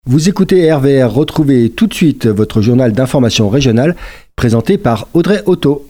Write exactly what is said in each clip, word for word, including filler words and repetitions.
Vous écoutez R V R, retrouvez tout de suite votre journal d'information régionale présenté par Audrey Otto.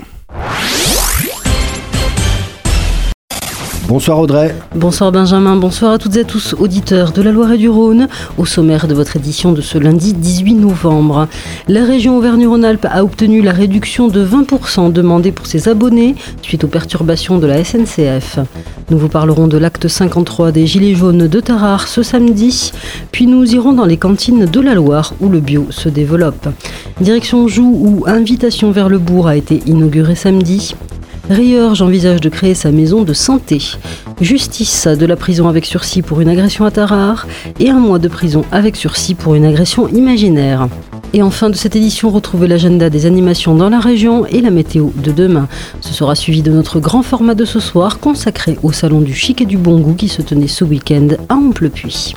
Bonsoir Audrey. Bonsoir Benjamin, bonsoir à toutes et à tous, auditeurs de la Loire et du Rhône. Au sommaire de votre édition de ce lundi dix-huit novembre, la région Auvergne-Rhône-Alpes a obtenu la réduction de vingt pour cent demandée pour ses abonnés suite aux perturbations de la S N C F. Nous vous parlerons de l'acte cinquante-trois des Gilets jaunes de Tarare ce samedi, puis nous irons dans les cantines de la Loire où le bio se développe. Direction Joux où Invitation vers le Bourg a été inaugurée samedi. Riorges envisage de créer sa maison de santé. Justice de la prison avec sursis pour une agression à Tarare et un mois de prison avec sursis pour une agression imaginaire. Et en fin de cette édition, retrouvez l'agenda des animations dans la région et la météo de demain. Ce sera suivi de notre grand format de ce soir consacré au salon du chic et du bon goût qui se tenait ce week-end à Amplepuis.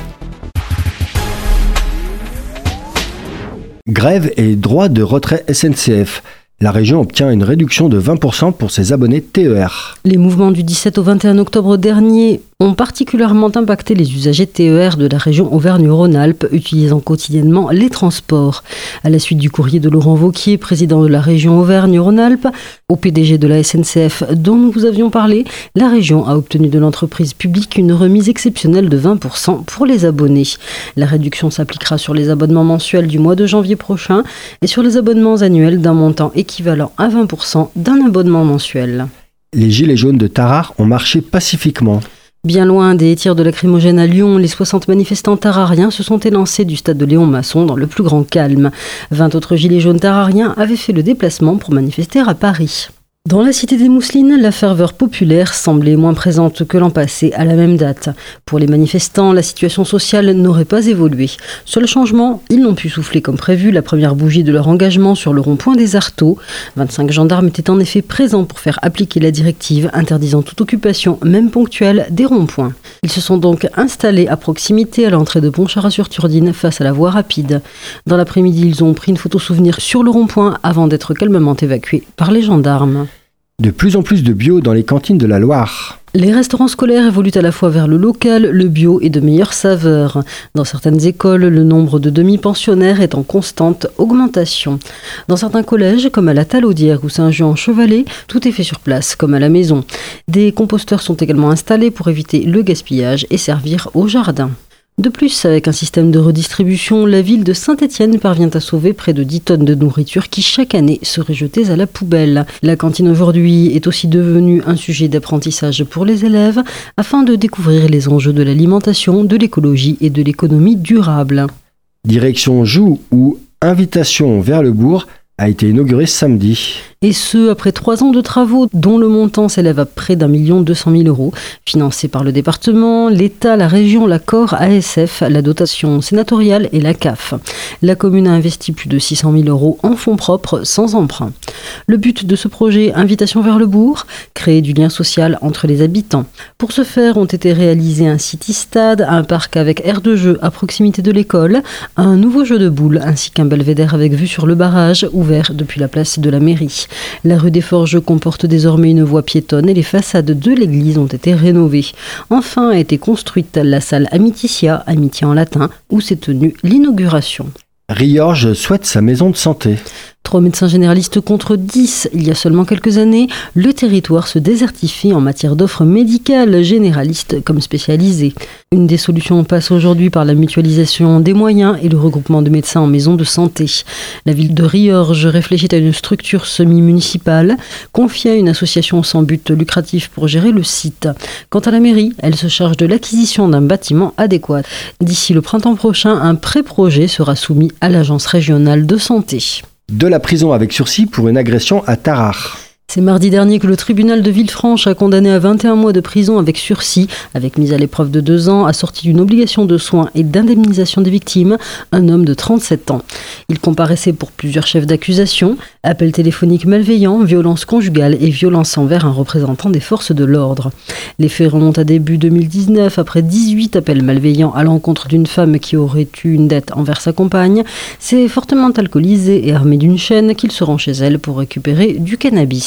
Grève et droit de retrait S N C F. La région obtient une réduction de vingt pour cent pour ses abonnés T E R. Les mouvements du dix-sept au vingt et un octobre dernier ont particulièrement impacté les usagers T E R de la région Auvergne-Rhône-Alpes utilisant quotidiennement les transports. À la suite du courrier de Laurent Wauquiez, président de la région Auvergne-Rhône-Alpes, au P D G de la S N C F dont nous vous avions parlé, la région a obtenu de l'entreprise publique une remise exceptionnelle de vingt pour cent pour les abonnés. La réduction s'appliquera sur les abonnements mensuels du mois de janvier prochain et sur les abonnements annuels d'un montant équivalent à vingt pour cent d'un abonnement mensuel. Les Gilets jaunes de Tarare ont marché pacifiquement. Bien loin des tirs de lacrymogène à Lyon, les soixante manifestants tarariens se sont élancés du stade de Léon Masson dans le plus grand calme. vingt autres gilets jaunes tarariens avaient fait le déplacement pour manifester à Paris. Dans la cité des Mousselines, la ferveur populaire semblait moins présente que l'an passé à la même date. Pour les manifestants, la situation sociale n'aurait pas évolué. Seul changement, ils n'ont pu souffler comme prévu la première bougie de leur engagement sur le rond-point des Artaud. vingt-cinq gendarmes étaient en effet présents pour faire appliquer la directive interdisant toute occupation, même ponctuelle, des ronds-points. Ils se sont donc installés à proximité à l'entrée de Pontcharrat-sur-Turdine face à la voie rapide. Dans l'après-midi, ils ont pris une photo souvenir sur le rond-point avant d'être calmement évacués par les gendarmes. De plus en plus de bio dans les cantines de la Loire. Les restaurants scolaires évoluent à la fois vers le local, le bio et de meilleures saveurs. Dans certaines écoles, le nombre de demi-pensionnaires est en constante augmentation. Dans certains collèges, comme à la Talaudière ou Saint-Jean-en-Chevalet, tout est fait sur place, comme à la maison. Des composteurs sont également installés pour éviter le gaspillage et servir au jardin. De plus, avec un système de redistribution, la ville de Saint-Étienne parvient à sauver près de dix tonnes de nourriture qui chaque année seraient jetées à la poubelle. La cantine aujourd'hui est aussi devenue un sujet d'apprentissage pour les élèves afin de découvrir les enjeux de l'alimentation, de l'écologie et de l'économie durable. Direction Joux où Invitation vers le Bourg a été inaugurée samedi. Et ce, après trois ans de travaux dont le montant s'élève à près d'un million deux cent mille euros, financés par le département, l'État, la région, la C O R, A S F, la dotation sénatoriale et la C A F. La commune a investi plus de six cent mille euros en fonds propres sans emprunt. Le but de ce projet, Invitation vers le Bourg, créer du lien social entre les habitants. Pour ce faire, ont été réalisés un city-stade, un parc avec aire de jeu à proximité de l'école, un nouveau jeu de boules ainsi qu'un belvédère avec vue sur le barrage ouvert depuis la place de la mairie. La rue des Forges comporte désormais une voie piétonne et les façades de l'église ont été rénovées. Enfin a été construite la salle Amititia, amitié en latin, où s'est tenue l'inauguration. Riorges souhaite sa maison de santé. Trois médecins généralistes contre dix. Il y a seulement quelques années, le territoire se désertifie en matière d'offres médicales, généralistes comme spécialisées. Une des solutions passe aujourd'hui par la mutualisation des moyens et le regroupement de médecins en maison de santé. La ville de Riorges réfléchit à une structure semi-municipale confiée à une association sans but lucratif pour gérer le site. Quant à la mairie, elle se charge de l'acquisition d'un bâtiment adéquat. D'ici le printemps prochain, un pré-projet sera soumis à l'agence régionale de santé. De la prison avec sursis pour une agression à Tarare. C'est mardi dernier que le tribunal de Villefranche a condamné à vingt et un mois de prison avec sursis, avec mise à l'épreuve de deux ans, assorti d'une obligation de soins et d'indemnisation des victimes, un homme de trente-sept ans. Il comparaissait pour plusieurs chefs d'accusation, appel téléphonique malveillant, violence conjugale et violence envers un représentant des forces de l'ordre. Les faits remontent à début deux mille dix-neuf, après dix-huit appels malveillants à l'encontre d'une femme qui aurait eu une dette envers sa compagne. C'est fortement alcoolisé et armé d'une chaîne qu'il se rend chez elle pour récupérer du cannabis.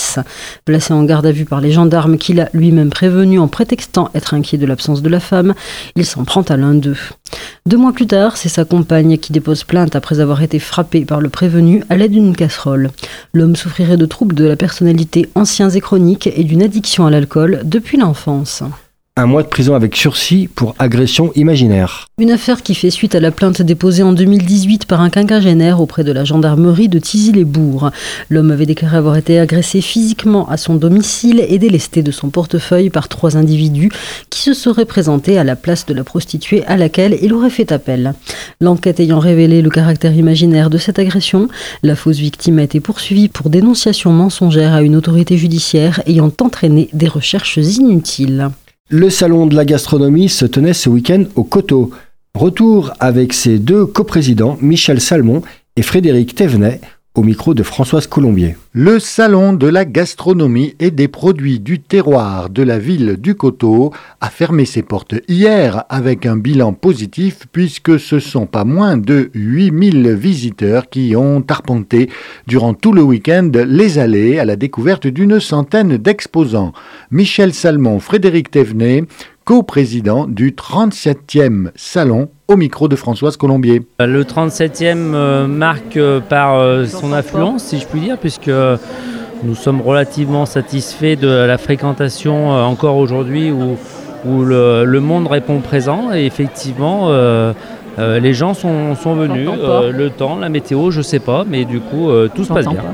Metz. Placé en garde à vue par les gendarmes qu'il a lui-même prévenu en prétextant être inquiet de l'absence de la femme, il s'en prend à l'un d'eux. Deux mois plus tard, c'est sa compagne qui dépose plainte après avoir été frappée par le prévenu à l'aide d'une casserole. L'homme souffrirait de troubles de la personnalité anciens et chroniques et d'une addiction à l'alcool depuis l'enfance. Un mois de prison avec sursis pour agression imaginaire. Une affaire qui fait suite à la plainte déposée en deux mille dix-huit par un quinquagénaire auprès de la gendarmerie de Thizy-les-Bourgs. L'homme avait déclaré avoir été agressé physiquement à son domicile et délesté de son portefeuille par trois individus qui se seraient présentés à la place de la prostituée à laquelle il aurait fait appel. L'enquête ayant révélé le caractère imaginaire de cette agression, la fausse victime a été poursuivie pour dénonciation mensongère à une autorité judiciaire ayant entraîné des recherches inutiles. Le salon de la gastronomie se tenait ce week-end au Coteau. Retour avec ses deux coprésidents, Michel Salmon et Frédéric Thévenet, au micro de Françoise Colombier. Le salon de la gastronomie et des produits du terroir de la ville du Coteau a fermé ses portes hier avec un bilan positif puisque ce sont pas moins de huit mille visiteurs qui ont arpenté durant tout le week-end les allées à la découverte d'une centaine d'exposants. Michel Salmon, Frédéric Thévenet, co-président du trente-septième salon, au micro de Françoise Colombier. Le trente-septième euh, marque euh, par euh, son affluence, si je puis dire, puisque nous sommes relativement satisfaits de la fréquentation euh, encore aujourd'hui où, où le, le monde répond présent. Et effectivement, euh, euh, les gens sont, sont venus. Euh, le temps, la météo, je ne sais pas, mais du coup, euh, tout se passe bien.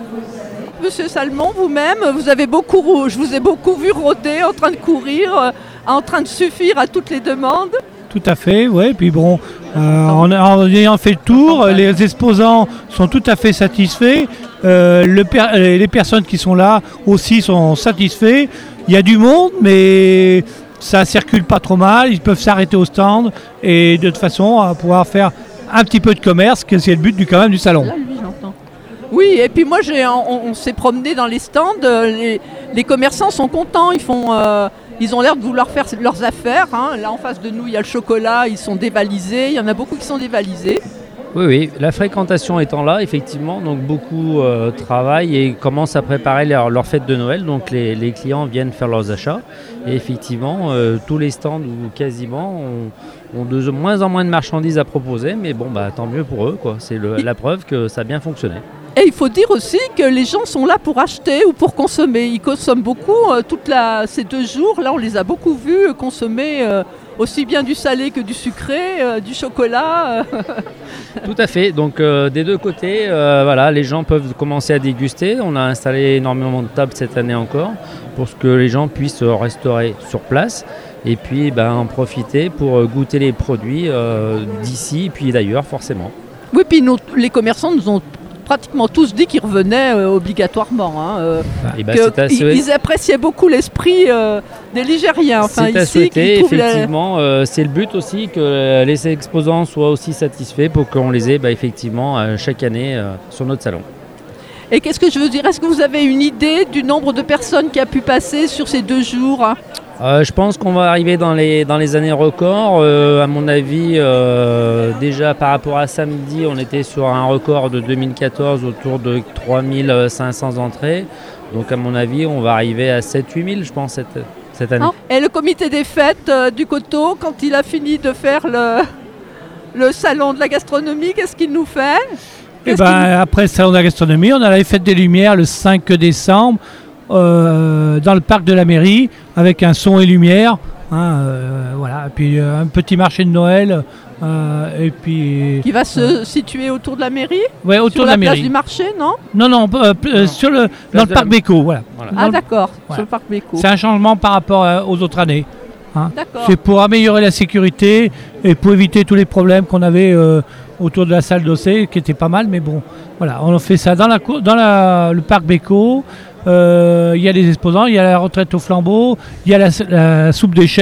Monsieur Salmon, vous-même, vous avez beaucoup, je vous ai beaucoup vu rôder, en train de courir, euh, en train de suffire à toutes les demandes. Tout à fait, oui. Puis bon, euh, en, en ayant fait le tour, les exposants sont tout à fait satisfaits. Euh, le per- les personnes qui sont là aussi sont satisfaits. Il y a du monde, mais ça circule pas trop mal. Ils peuvent s'arrêter au stand et de toute façon à pouvoir faire un petit peu de commerce, que c'est le but du quand même du salon. Là, lui, j'entends. Oui, et puis moi, j'ai, on, on s'est promené dans les stands. Les, les commerçants sont contents. Ils font. Euh, Ils ont l'air de vouloir faire leurs affaires. Hein. Là, en face de nous, il y a le chocolat. Ils sont dévalisés. Il y en a beaucoup qui sont dévalisés. Oui, oui. La fréquentation étant là, effectivement, donc beaucoup euh, travaillent et commencent à préparer leur, leur fête de Noël. Donc les, les clients viennent faire leurs achats. Et effectivement, euh, tous les stands, ou quasiment, ont, ont de moins en moins de marchandises à proposer. Mais bon, bah, tant mieux pour eux, quoi. C'est le, la preuve que ça a bien fonctionné. Et il faut dire aussi que les gens sont là pour acheter ou pour consommer. Ils consomment beaucoup euh, toute la, ces deux jours. Là, on les a beaucoup vus euh, consommer euh, aussi bien du salé que du sucré, euh, du chocolat. Euh. Tout à fait. Donc euh, des deux côtés, euh, voilà, les gens peuvent commencer à déguster. On a installé énormément de tables cette année encore pour que les gens puissent restaurer sur place et puis ben, en profiter pour goûter les produits euh, d'ici et puis d'ailleurs forcément. Oui, puis nous, les commerçants nous ont pratiquement tous dit qu'ils revenaient euh, obligatoirement. Hein, euh, et ben, c'est à ils, ils appréciaient beaucoup l'esprit euh, des Ligériens. Enfin, c'est à ici, souhaiter, effectivement. La... Euh, c'est le but aussi que les exposants soient aussi satisfaits pour qu'on les ait bah, effectivement euh, chaque année euh, sur notre salon. Et qu'est-ce que je veux dire? Est-ce que vous avez une idée du nombre de personnes qui a pu passer sur ces deux jours? Euh, je pense qu'on va arriver dans les, dans les années records. Euh, à mon avis, euh, déjà par rapport à samedi, on était sur un record de deux mille quatorze autour de trois mille cinq cents entrées. Donc à mon avis, on va arriver à sept à huit mille, je pense, cette, cette année. Et le comité des fêtes euh, du Coteau, quand il a fini de faire le, le salon de la gastronomie, qu'est-ce qu'il nous fait? Et ben, nous... Après le salon de la gastronomie, on a la fête des Lumières le cinq décembre. Euh, dans le parc de la mairie avec un son et lumière, hein, euh, voilà, et puis euh, un petit marché de Noël, euh, et puis qui va se euh, situer autour de la mairie, ouais, autour sur de la, la mairie. Place du marché, non Non, non, euh, non. sur le dans le parc la... Béco, voilà. voilà. Ah d'accord, voilà. Sur le parc Béco. C'est un changement par rapport euh, aux autres années. Hein. D'accord. C'est pour améliorer la sécurité et pour éviter tous les problèmes qu'on avait euh, autour de la salle d'Ossé, qui était pas mal, mais bon, voilà, on fait ça dans la dans la, le parc Béco. Il euh, y a les exposants, il y a la retraite au flambeau, il y a la, la soupe des chefs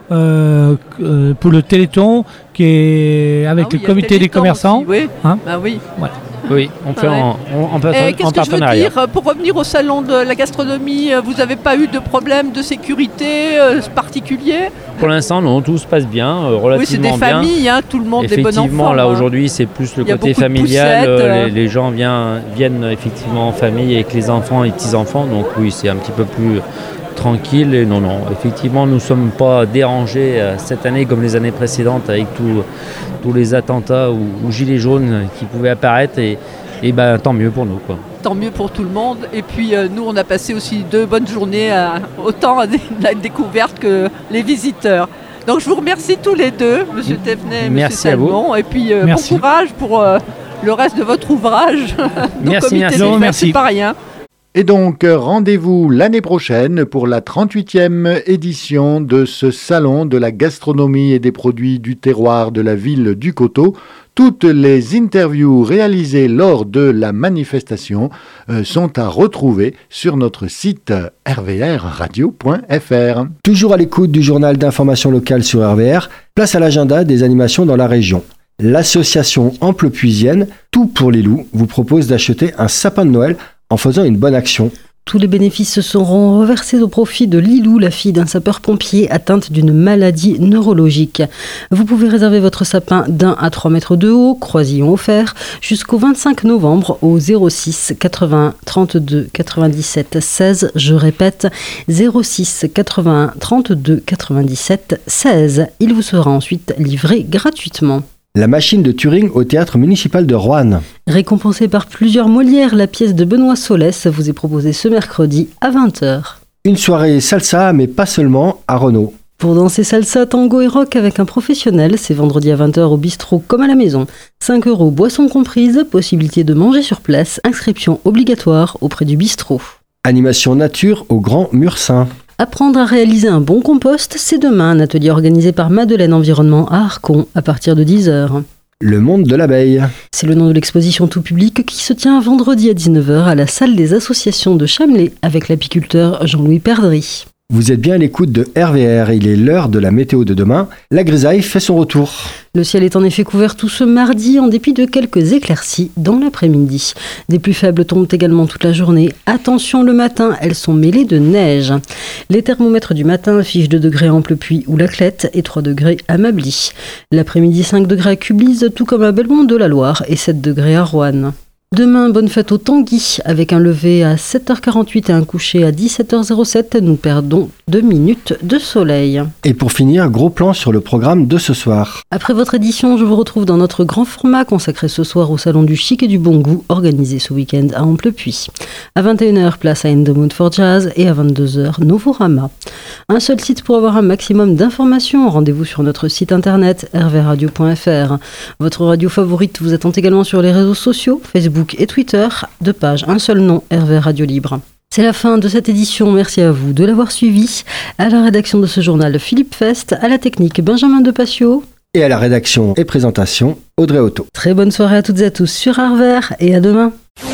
euh, euh, pour le Téléthon qui est avec Ah oui, le comité le des commerçants. aussi, oui. Hein Bah oui. Voilà. Oui, on fait Ouais. en, en, en, parten- Et en qu'est-ce que je veux partenariat. dire, pour revenir au salon de la gastronomie, vous n'avez pas eu de problème de sécurité euh, particulier? Pour l'instant, non, tout se passe bien, euh, Oui, c'est relativement des bien. familles, hein, tout le monde est bon enfant. Effectivement, là hein. aujourd'hui, c'est plus le Il y a côté beaucoup de familial. poussettes, euh, euh. les, les gens viennent, viennent effectivement en famille avec les enfants et les petits-enfants. Donc oui, c'est un petit peu plus tranquille. Et non, non, effectivement, nous ne sommes pas dérangés euh, cette année comme les années précédentes avec tout- tous les attentats ou, ou gilets jaunes qui pouvaient apparaître. Et, et ben, tant mieux pour nous, quoi. Tant mieux pour tout le monde. Et puis euh, nous, on a passé aussi deux bonnes journées, à, autant à la découverte que les visiteurs. Donc je vous remercie tous les deux, Monsieur Thévenet et Monsieur Merci à vous. Salmon. Et puis euh, Merci. bon courage pour euh, le reste de votre ouvrage. Nos Merci, comités merci. des fêtes, Merci. c'est pas rien. Et donc, rendez-vous l'année prochaine pour la trente-huitième édition de ce salon de la gastronomie et des produits du terroir de la ville du Coteau. Toutes les interviews réalisées lors de la manifestation euh, sont à retrouver sur notre site r v r radio point f r. Toujours à l'écoute du journal d'information locale sur R V R, place à l'agenda des animations dans la région. L'association Amplepuisienne, Tout pour les loups, vous propose d'acheter un sapin de Noël en faisant une bonne action. Tous les bénéfices seront reversés au profit de Lilou, la fille d'un sapeur-pompier atteinte d'une maladie neurologique. Vous pouvez réserver votre sapin d'un à trois mètres de haut, croisillon offert, jusqu'au vingt-cinq novembre au zéro six quatre-vingts trente-deux quatre-vingt-dix-sept seize. Je répète, zéro six quatre-vingts trente-deux quatre-vingt-dix-sept seize. Il vous sera ensuite livré gratuitement. La machine de Turing au théâtre municipal de Roanne. Récompensée par plusieurs Molières, la pièce de Benoît Solès vous est proposée ce mercredi à vingt heures. Une soirée salsa, mais pas seulement, à Renault. Pour danser salsa, tango et rock avec un professionnel, c'est vendredi à vingt heures au bistrot comme à la maison. cinq euros, boissons comprises, possibilité de manger sur place, inscription obligatoire auprès du bistrot. Animation nature au Grand Mursin. Apprendre à réaliser un bon compost, c'est demain un atelier organisé par Madeleine Environnement à Arcon à partir de dix heures. Le monde de l'abeille. C'est le nom de l'exposition tout public qui se tient vendredi à dix-neuf heures à la salle des associations de Chamelais avec l'apiculteur Jean-Louis Perdry. Vous êtes bien à l'écoute de R V R, il est l'heure de la météo de demain. La grisaille fait son retour. Le ciel est en effet couvert tout ce mardi en dépit de quelques éclaircies dans l'après-midi. Des pluies faibles tombent également toute la journée. Attention le matin, elles sont mêlées de neige. Les thermomètres du matin affichent deux degrés à Amplepuis ou Laclette et trois degrés à Mably. L'après-midi cinq degrés à Cublise tout comme à Belmont de la Loire et sept degrés à Roanne. Demain, bonne fête au Tanguy, avec un lever à sept heures quarante-huit et un coucher à dix-sept heures zéro sept. Nous perdons deux minutes de soleil. Et pour finir, gros plan sur le programme de ce soir. Après votre édition, je vous retrouve dans notre grand format consacré ce soir au Salon du Chic et du Bon Goût, organisé ce week-end à Amplepuis. À vingt et une heures, place à In the Mood for Jazz et à vingt-deux heures, Novorama. Un seul site pour avoir un maximum d'informations. Rendez-vous sur notre site internet r v radio point f r. Votre radio favorite vous attend également sur les réseaux sociaux, Facebook et Twitter, deux pages, un seul nom, R V Radio Libre. C'est la fin de cette édition, merci à vous de l'avoir suivi. À la rédaction de ce journal, Philippe Fest, à la technique, Benjamin Depatio. Et à la rédaction et présentation, Audrey Otto. Très bonne soirée à toutes et à tous sur R V R et à demain.